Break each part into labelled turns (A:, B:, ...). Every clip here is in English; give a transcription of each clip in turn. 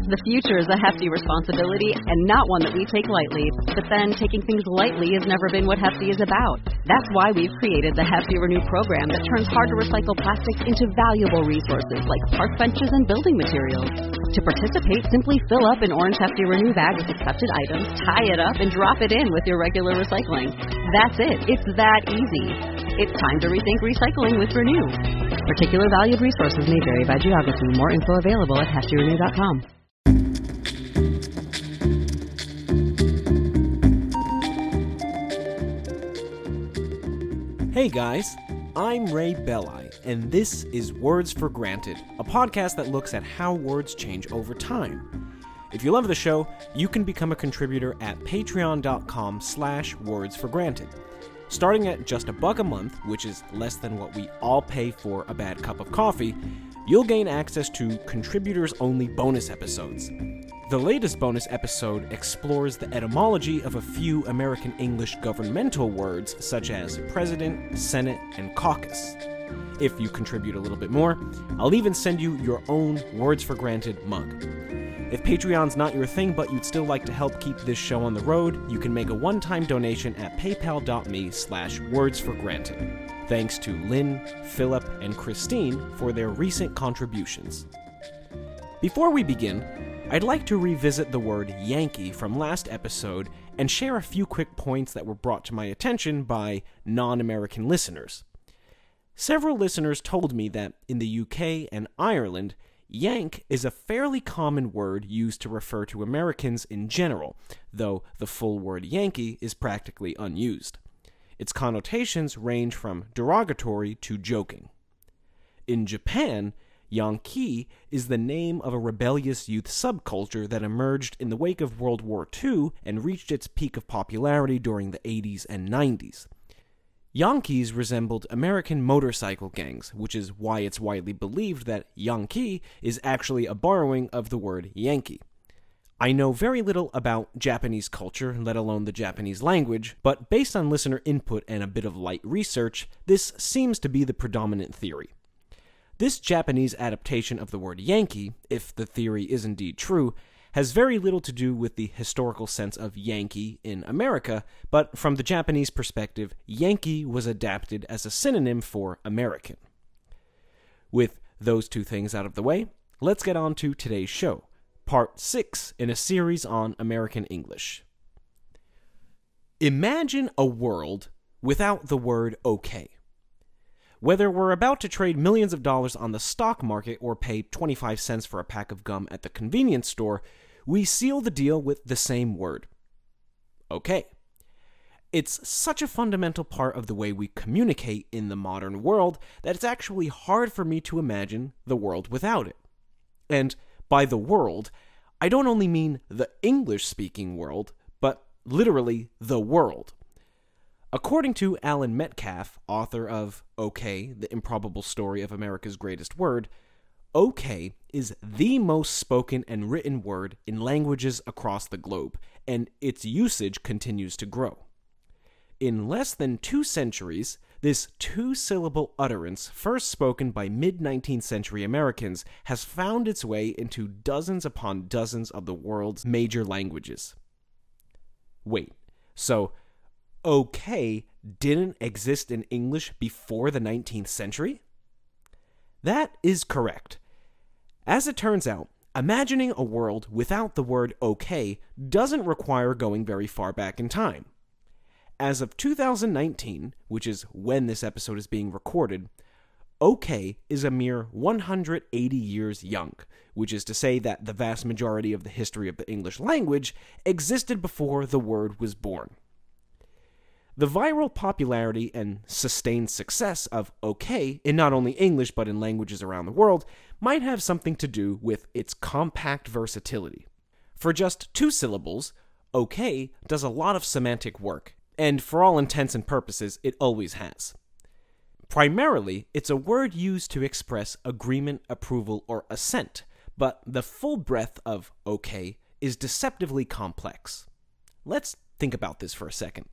A: The future is a hefty responsibility and not one that we take lightly. But then, taking things lightly has never been what Hefty is about. That's why we've created the Hefty Renew program that turns hard-to-recycle plastics into valuable resources like park benches and building materials. To participate, simply fill up an orange Hefty Renew bag with accepted items, tie it up, and drop it in with your regular recycling. That's it. It's that easy. It's time to rethink recycling with Renew. Particular valued resources may vary by geography. More info available at heftyrenew.com.
B: Hey guys, I'm Ray Belli, and this is Words for Granted, a podcast that looks at how words change over time. If you love the show, you can become a contributor at patreon.com/wordsforgranted. Starting at just $1 a month, which is less than what we all pay for a bad cup of coffee, you'll gain access to contributors-only bonus episodes. The latest bonus episode explores the etymology of a few American English governmental words such as president, senate, and caucus. If you contribute a little bit more, I'll even send you your own Words for Granted mug. If Patreon's not your thing but you'd still like to help keep this show on the road, you can make a one-time donation at paypal.me/wordsforgranted. Thanks to Lynn, Philip, and Christine for their recent contributions. Before we begin, I'd like to revisit the word Yankee from last episode and share a few quick points that were brought to my attention by non-American listeners. Several listeners told me that in the UK and Ireland, Yank is a fairly common word used to refer to Americans in general, though the full word Yankee is practically unused. Its connotations range from derogatory to joking. In Japan, Yankee is the name of a rebellious youth subculture that emerged in the wake of World War II and reached its peak of popularity during the 80s and 90s. Yankees resembled American motorcycle gangs, which is why it's widely believed that Yankee is actually a borrowing of the word Yankee. I know very little about Japanese culture, let alone the Japanese language, but based on listener input and a bit of light research, this seems to be the predominant theory. This Japanese adaptation of the word Yankee, if the theory is indeed true, has very little to do with the historical sense of Yankee in America, but from the Japanese perspective, Yankee was adapted as a synonym for American. With those two things out of the way, let's get on to today's show, Part 6 in a series on American English. Imagine a world without the word okay. Whether we're about to trade millions of dollars on the stock market or pay 25 cents for a pack of gum at the convenience store, we seal the deal with the same word. Okay. It's such a fundamental part of the way we communicate in the modern world that it's actually hard for me to imagine the world without it. And by the world, I don't only mean the English-speaking world, but literally the world. According to Alan Metcalf, author of OK, The Improbable Story of America's Greatest Word, OK is the most spoken and written word in languages across the globe, and its usage continues to grow. In less than 2 centuries, this 2-syllable utterance, first spoken by mid-19th century Americans, has found its way into dozens upon dozens of the world's major languages. Wait, so okay didn't exist in English before the 19th century? That is correct. As it turns out, imagining a world without the word okay doesn't require going very far back in time. As of 2019, which is when this episode is being recorded, okay is a mere 180 years young, which is to say that the vast majority of the history of the English language existed before the word was born. The viral popularity and sustained success of OK in not only English but in languages around the world might have something to do with its compact versatility. For just 2 syllables, OK does a lot of semantic work, and for all intents and purposes, it always has. Primarily, it's a word used to express agreement, approval, or assent, but the full breadth of OK is deceptively complex. Let's think about this for a second.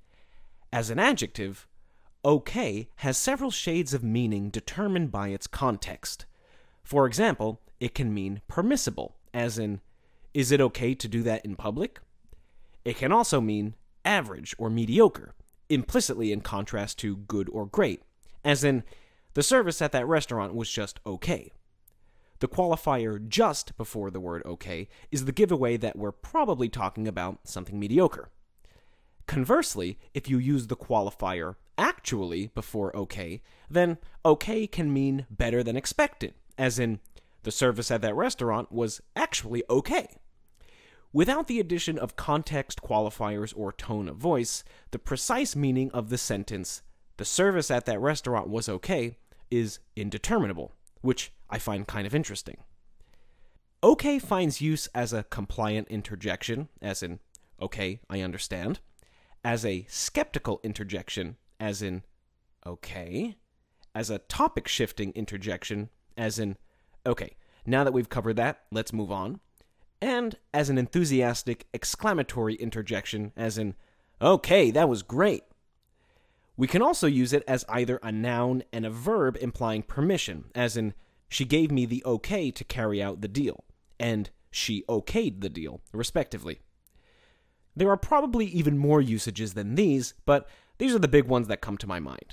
B: As an adjective, okay has several shades of meaning determined by its context. For example, it can mean permissible, as in, is it okay to do that in public? It can also mean average or mediocre, implicitly in contrast to good or great, as in, the service at that restaurant was just okay. The qualifier just before the word okay is the giveaway that we're probably talking about something mediocre. Conversely, if you use the qualifier actually before okay, then okay can mean better than expected, as in, the service at that restaurant was actually okay. Without the addition of context qualifiers or tone of voice, the precise meaning of the sentence, the service at that restaurant was okay, is indeterminable, which I find kind of interesting. Okay finds use as a compliant interjection, as in, okay, I understand, as a skeptical interjection, as in, okay, as a topic-shifting interjection, as in, okay, now that we've covered that, let's move on, and as an enthusiastic exclamatory interjection, as in, okay, that was great. We can also use it as either a noun and a verb implying permission, as in, she gave me the okay to carry out the deal, and she okayed the deal, respectively. There are probably even more usages than these, but these are the big ones that come to my mind.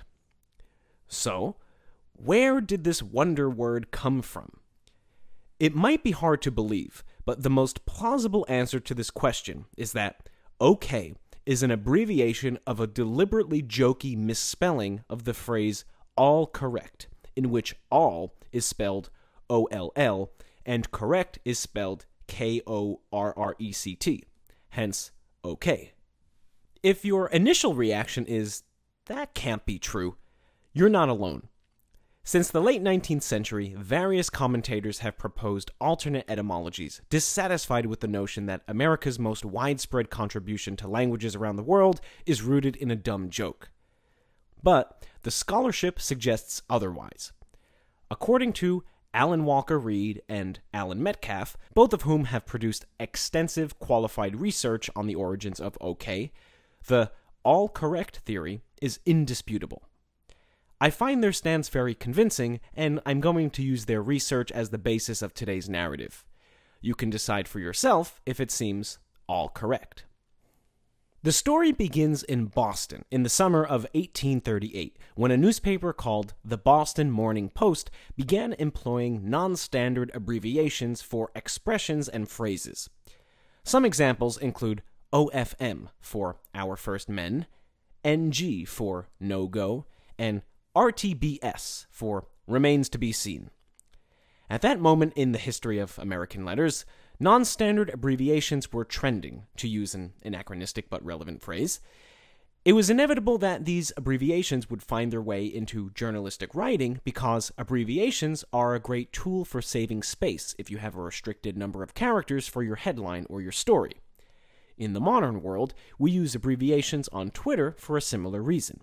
B: So, where did this wonder word come from? It might be hard to believe, but the most plausible answer to this question is that okay is an abbreviation of a deliberately jokey misspelling of the phrase all correct, in which all is spelled O-L-L and correct is spelled K-O-R-R-E-C-T, hence okay. If your initial reaction is, that can't be true, you're not alone. Since the late 19th century, various commentators have proposed alternate etymologies, dissatisfied with the notion that America's most widespread contribution to languages around the world is rooted in a dumb joke. But the scholarship suggests otherwise. According to Alan Walker Reed and Alan Metcalf, both of whom have produced extensive qualified research on the origins of okay, the all correct theory is indisputable. I find their stance very convincing, and I'm going to use their research as the basis of today's narrative. You can decide for yourself if it seems all correct. The story begins in Boston in the summer of 1838, when a newspaper called the Boston Morning Post began employing non-standard abbreviations for expressions and phrases. Some examples include OFM for Our First Men, NG for No Go, and RTBS for Remains to be Seen. At that moment in the history of American letters, non-standard abbreviations were trending, to use an anachronistic but relevant phrase. It was inevitable that these abbreviations would find their way into journalistic writing because abbreviations are a great tool for saving space if you have a restricted number of characters for your headline or your story. In the modern world, we use abbreviations on Twitter for a similar reason.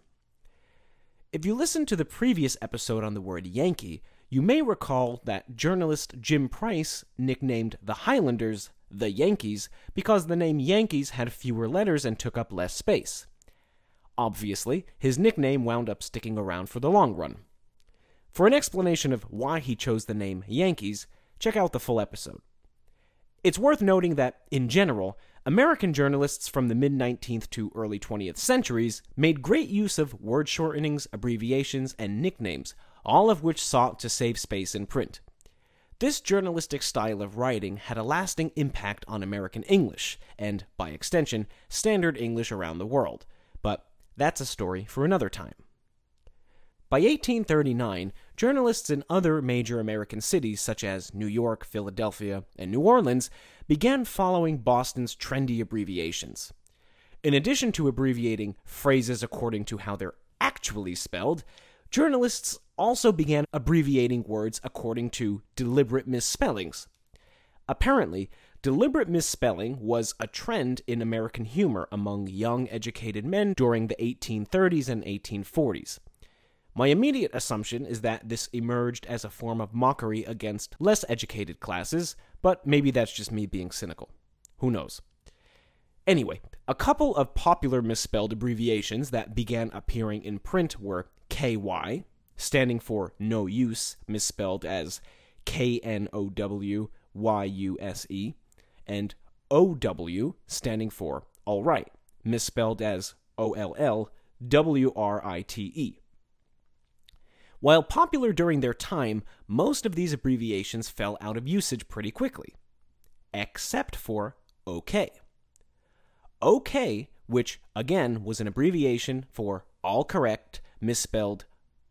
B: If you listen to the previous episode on the word Yankee, you may recall that journalist Jim Price nicknamed the Highlanders the Yankees because the name Yankees had fewer letters and took up less space. Obviously, his nickname wound up sticking around for the long run. For an explanation of why he chose the name Yankees, check out the full episode. It's worth noting that, in general, American journalists from the mid-19th to early 20th centuries made great use of word shortenings, abbreviations, and nicknames, all of which sought to save space in print. This journalistic style of writing had a lasting impact on American English, and, by extension, Standard English around the world, but that's a story for another time. By 1839, journalists in other major American cities such as New York, Philadelphia, and New Orleans began following Boston's trendy abbreviations. In addition to abbreviating phrases according to how they're actually spelled, journalists also began abbreviating words according to deliberate misspellings. Apparently, deliberate misspelling was a trend in American humor among young, educated men during the 1830s and 1840s. My immediate assumption is that this emerged as a form of mockery against less educated classes, but maybe that's just me being cynical. Who knows? Anyway, a couple of popular misspelled abbreviations that began appearing in print were KY, standing for no use, misspelled as KNOW YUSE, and OW, standing for all right, misspelled as OLLWRITE. While popular during their time, most of these abbreviations fell out of usage pretty quickly, except for OK. OK, which again was an abbreviation for all correct, misspelled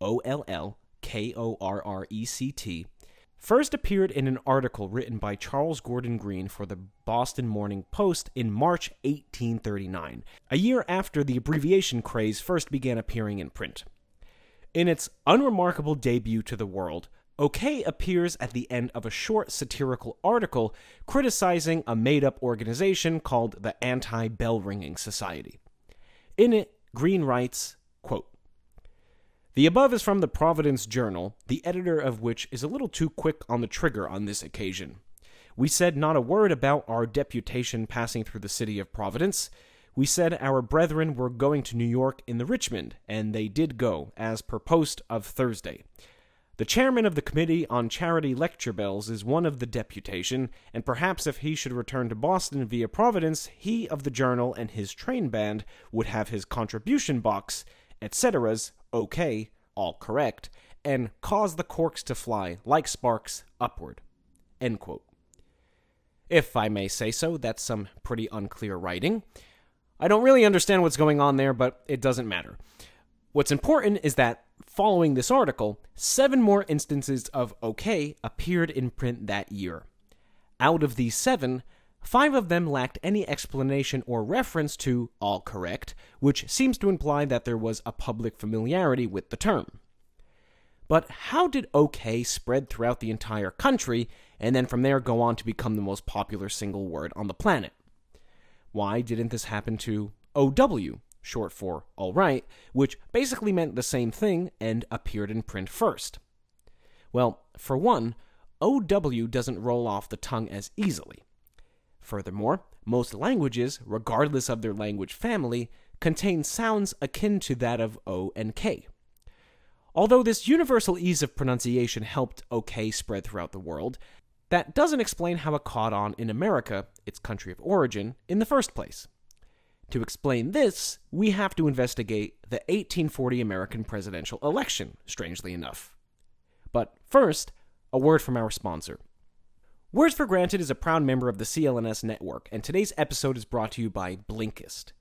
B: OLLKORRECT, first appeared in an article written by Charles Gordon Green for the Boston Morning Post in March 1839, a year after the abbreviation craze first began appearing in print. In its unremarkable debut to the world, OK appears at the end of a short satirical article criticizing a made-up organization called the Anti-Bell-Ringing Society. In it, Green writes, quote, "The above is from the Providence Journal, the editor of which is a little too quick on the trigger on this occasion. We said not a word about our deputation passing through the city of Providence. We said our brethren were going to New York in the Richmond, and they did go, as per post of Thursday. The chairman of the Committee on Charity Lecture Bells is one of the deputation, and perhaps if he should return to Boston via Providence, he of the Journal and his train band would have his contribution box, etceteras, OK, all correct, and cause the corks to fly, like sparks, upward." End quote. If I may say so, that's some pretty unclear writing. I don't really understand what's going on there, but it doesn't matter. What's important is that, following this article, 7 more instances of OK appeared in print that year. Out of these 7, 5 of them lacked any explanation or reference to all correct, which seems to imply that there was a public familiarity with the term. But how did OK spread throughout the entire country, and then from there go on to become the most popular single word on the planet? Why didn't this happen to OW, short for all right, which basically meant the same thing and appeared in print first? Well, for one, OW doesn't roll off the tongue as easily. Furthermore, most languages, regardless of their language family, contain sounds akin to that of O and K. Although this universal ease of pronunciation helped OK spread throughout the world, that doesn't explain how it caught on in America, its country of origin, in the first place. To explain this, we have to investigate the 1840 American presidential election, strangely enough. But first, a word from our sponsor. Words for Granted is a proud member of the CLNS network, and today's episode is brought to you by Blinkist.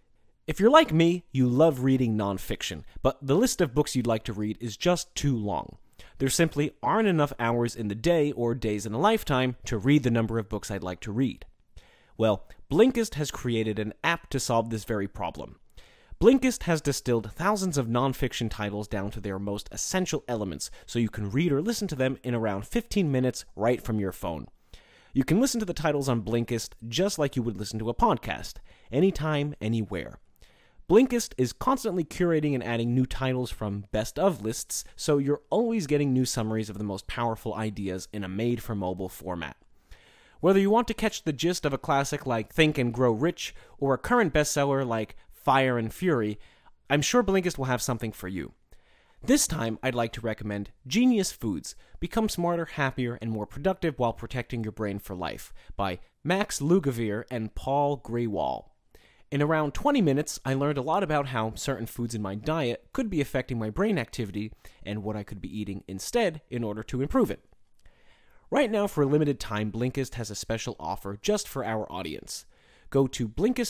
B: If you're like me, you love reading nonfiction, but the list of books you'd like to read is just too long. There simply aren't enough hours in the day or days in a lifetime to read the number of books I'd like to read. Well, Blinkist has created an app to solve this very problem. Blinkist has distilled thousands of nonfiction titles down to their most essential elements, so you can read or listen to them in around 15 minutes right from your phone. You can listen to the titles on Blinkist just like you would listen to a podcast, anytime, anywhere. Blinkist is constantly curating and adding new titles from best of lists, so you're always getting new summaries of the most powerful ideas in a made-for-mobile format. Whether you want to catch the gist of a classic like Think and Grow Rich, or a current bestseller like Fire and Fury, I'm sure Blinkist will have something for you. This time, I'd like to recommend Genius Foods, Become Smarter, Happier, and More Productive While Protecting Your Brain for Life, by Max Lugavere and Paul Grewal. In around 20 minutes, I learned a lot about how certain foods in my diet could be affecting my brain activity and what I could be eating instead in order to improve it. Right now, for a limited time, Blinkist has a special offer just for our audience. Go to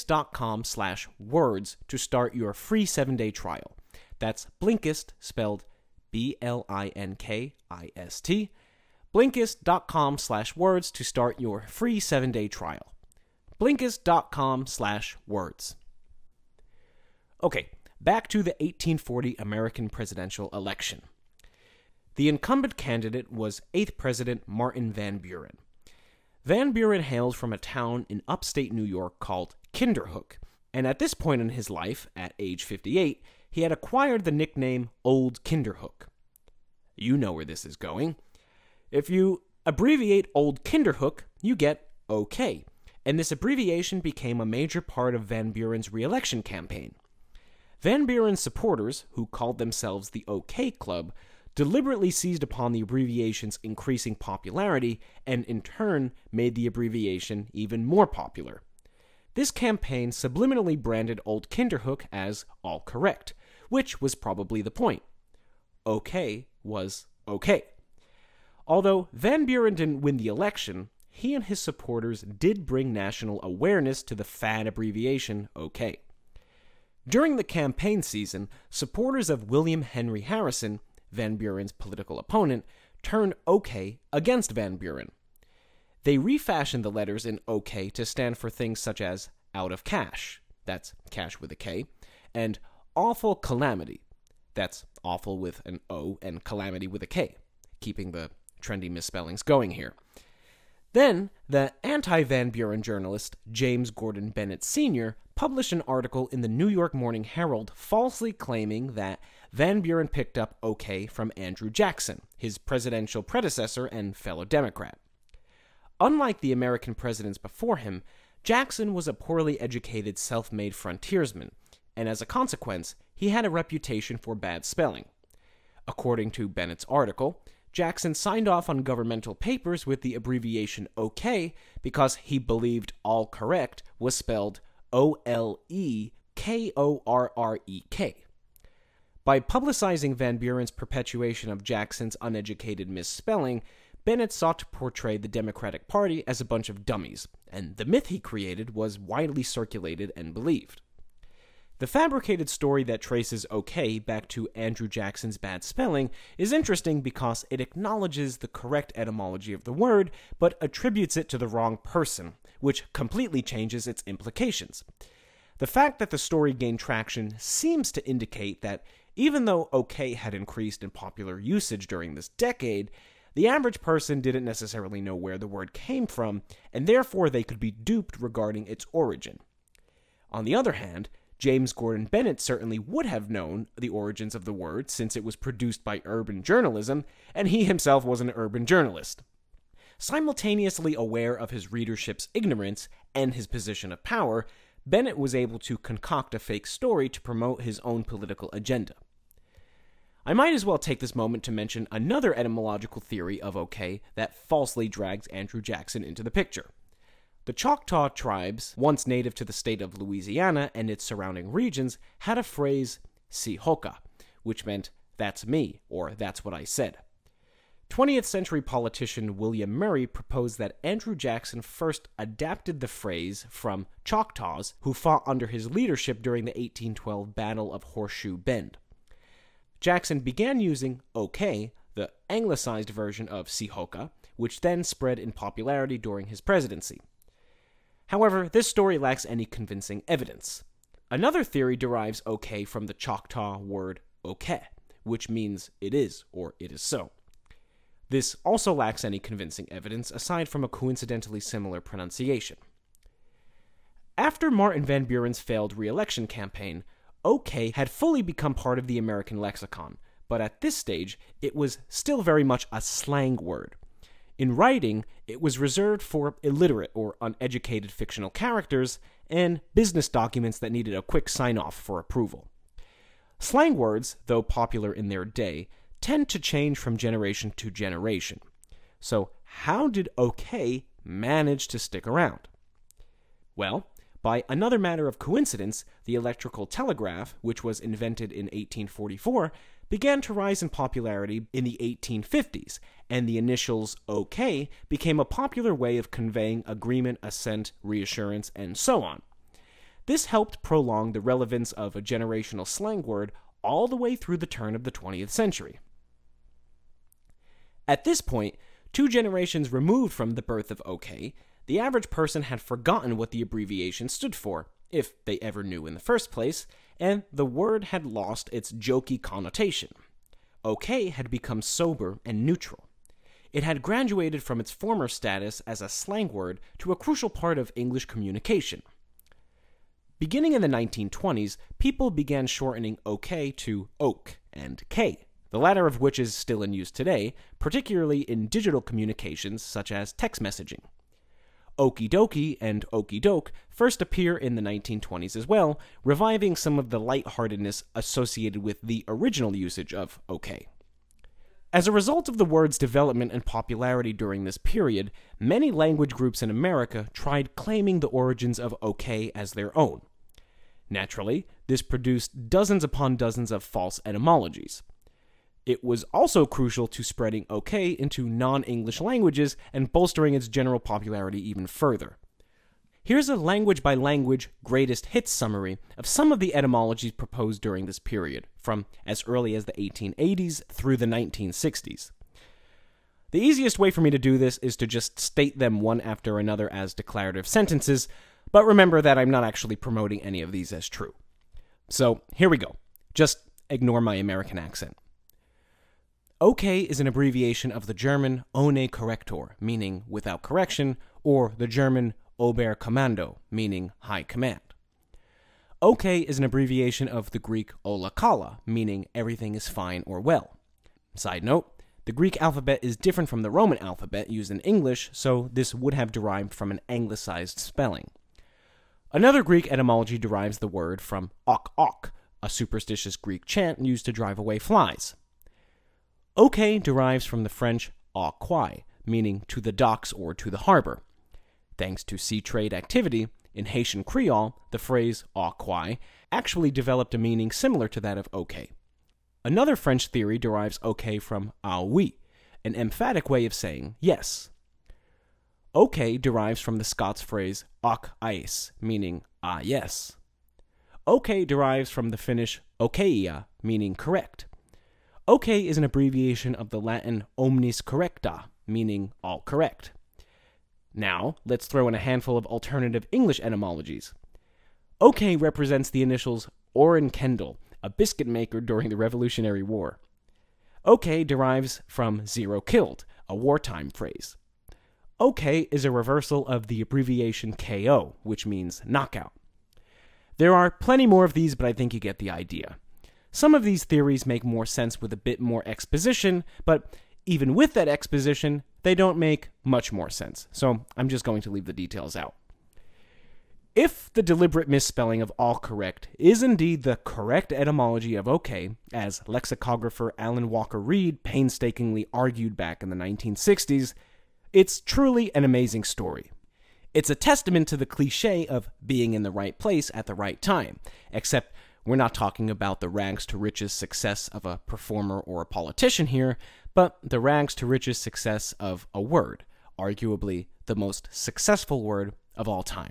B: Blinkist.com/words to start your free 7-day trial. That's Blinkist, spelled Blinkist. Blinkist.com/words to start your free 7-day trial. Blinkist.com/words. Okay, back to the 1840 American presidential election. The incumbent candidate was 8th President Martin Van Buren. Van Buren hails from a town in upstate New York called Kinderhook, and at this point in his life, at age 58, he had acquired the nickname Old Kinderhook. You know where this is going. If you abbreviate Old Kinderhook, you get OK, and this abbreviation became a major part of Van Buren's re-election campaign. Van Buren's supporters, who called themselves the OK Club, deliberately seized upon the abbreviation's increasing popularity and in turn made the abbreviation even more popular. This campaign subliminally branded Old Kinderhook as all correct, which was probably the point. OK was OK. Although Van Buren didn't win the election, he and his supporters did bring national awareness to the fad abbreviation OK. During the campaign season, supporters of William Henry Harrison, Van Buren's political opponent, turned OK against Van Buren. They refashioned the letters in OK to stand for things such as out of cash, that's cash with a K, and awful calamity, that's awful with an O and calamity with a K, keeping the trendy misspellings going here. Then, the anti-Van Buren journalist James Gordon Bennett Sr. published an article in the New York Morning Herald falsely claiming that Van Buren picked up OK from Andrew Jackson, his presidential predecessor and fellow Democrat. Unlike the American presidents before him, Jackson was a poorly educated self-made frontiersman, and as a consequence, he had a reputation for bad spelling. According to Bennett's article, Jackson signed off on governmental papers with the abbreviation OK because he believed all correct was spelled Olekorrek. By publicizing Van Buren's perpetuation of Jackson's uneducated misspelling, Bennett sought to portray the Democratic Party as a bunch of dummies, and the myth he created was widely circulated and believed. The fabricated story that traces OK back to Andrew Jackson's bad spelling is interesting because it acknowledges the correct etymology of the word, but attributes it to the wrong person, which completely changes its implications. The fact that the story gained traction seems to indicate that even though OK had increased in popular usage during this decade, the average person didn't necessarily know where the word came from, and therefore they could be duped regarding its origin. On the other hand, James Gordon Bennett certainly would have known the origins of the word since it was produced by urban journalism, and he himself was an urban journalist. Simultaneously aware of his readership's ignorance and his position of power, Bennett was able to concoct a fake story to promote his own political agenda. I might as well take this moment to mention another etymological theory of OK that falsely drags Andrew Jackson into the picture. The Choctaw tribes, once native to the state of Louisiana and its surrounding regions, had a phrase, "Si hoka," which meant, "that's me," or "that's what I said." 20th century politician William Murray proposed that Andrew Jackson first adapted the phrase from Choctaws who fought under his leadership during the 1812 Battle of Horseshoe Bend. Jackson began using OK, the anglicized version of Si hoka, which then spread in popularity during his presidency. However, this story lacks any convincing evidence. Another theory derives OK from the Choctaw word oke, which means it is or it is so. This also lacks any convincing evidence aside from a coincidentally similar pronunciation. After Martin Van Buren's failed re-election campaign, OK had fully become part of the American lexicon, but at this stage, it was still very much a slang word. In writing, it was reserved for illiterate or uneducated fictional characters and business documents that needed a quick sign-off for approval. Slang words, though popular in their day, tend to change from generation to generation. So how did OK manage to stick around? Well, by another matter of coincidence, the electrical telegraph, which was invented in 1844, began to rise in popularity in the 1850s, and the initials OK became a popular way of conveying agreement, assent, reassurance, and so on. This helped prolong the relevance of a generational slang word all the way through the turn of the 20th century. At this point, 2 generations removed from the birth of OK, the average person had forgotten what the abbreviation stood for, if they ever knew in the first place, and the word had lost its jokey connotation. OK had become sober and neutral. It had graduated from its former status as a slang word to a crucial part of English communication. Beginning in the 1920s, people began shortening OK to oak and K, the latter of which is still in use today, particularly in digital communications such as text messaging. Okie dokie and okey doke first appear in the 1920s as well, reviving some of the lightheartedness associated with the original usage of OK. As a result of the word's development and popularity during this period, many language groups in America tried claiming the origins of okay as their own. Naturally, this produced dozens upon dozens of false etymologies. It was also crucial to spreading okay into non-English languages and bolstering its general popularity even further. Here's a language-by-language greatest hits summary of some of the etymologies proposed during this period, from as early as the 1880s through the 1960s. The easiest way for me to do this is to just state them one after another as declarative sentences, but remember that I'm not actually promoting any of these as true. So, here we go. Just ignore my American accent. Okay is an abbreviation of the German ohne Korrektur, meaning without correction, or the German Oberkommando, meaning high command. Okay is an abbreviation of the Greek ola kala, meaning everything is fine or well. Side note, the Greek alphabet is different from the Roman alphabet used in English, so this would have derived from an anglicized spelling. Another Greek etymology derives the word from ok ok, a superstitious Greek chant used to drive away flies. Okay derives from the French au quai, meaning to the docks or to the harbor. Thanks to sea trade activity, in Haitian Creole, the phrase au quai actually developed a meaning similar to that of okay. Another French theory derives okay from ah oui, an emphatic way of saying yes. Okay derives from the Scots phrase ok ais, meaning ah yes. Okay derives from the Finnish okaia, meaning correct. Okay is an abbreviation of the Latin omnis correcta, meaning all correct. Now, let's throw in a handful of alternative English etymologies. Okay represents the initials Orrin Kendall, a biscuit maker during the Revolutionary War. Okay derives from zero killed, a wartime phrase. Okay is a reversal of the abbreviation KO, which means knockout. There are plenty more of these, but I think you get the idea. Some of these theories make more sense with a bit more exposition, but even with that exposition, they don't make much more sense, so I'm just going to leave the details out. If the deliberate misspelling of all correct is indeed the correct etymology of okay, as lexicographer Alan Walker Reed painstakingly argued back in the 1960s, it's truly an amazing story. It's a testament to the cliche of being in the right place at the right time, except we're not talking about the rags to riches success of a performer or a politician here, but the rags to riches success of a word, arguably the most successful word of all time.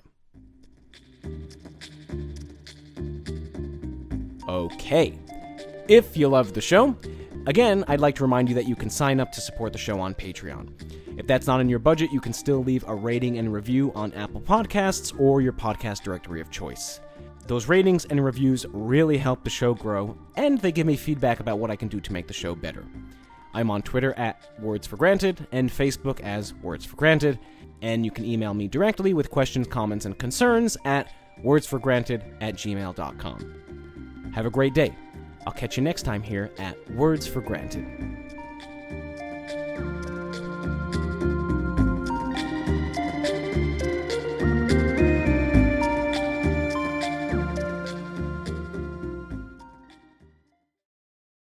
B: Okay. If you love the show, again, I'd like to remind you that you can sign up to support the show on Patreon. If that's not in your budget, you can still leave a rating and review on Apple Podcasts or your podcast directory of choice. Those ratings and reviews really help the show grow, and they give me feedback about what I can do to make the show better. I'm on Twitter at Words for Granted and Facebook as Words for Granted, and you can email me directly with questions, comments, and concerns at wordsforgranted@gmail.com. Have a great day. I'll catch you next time here at Words for Granted.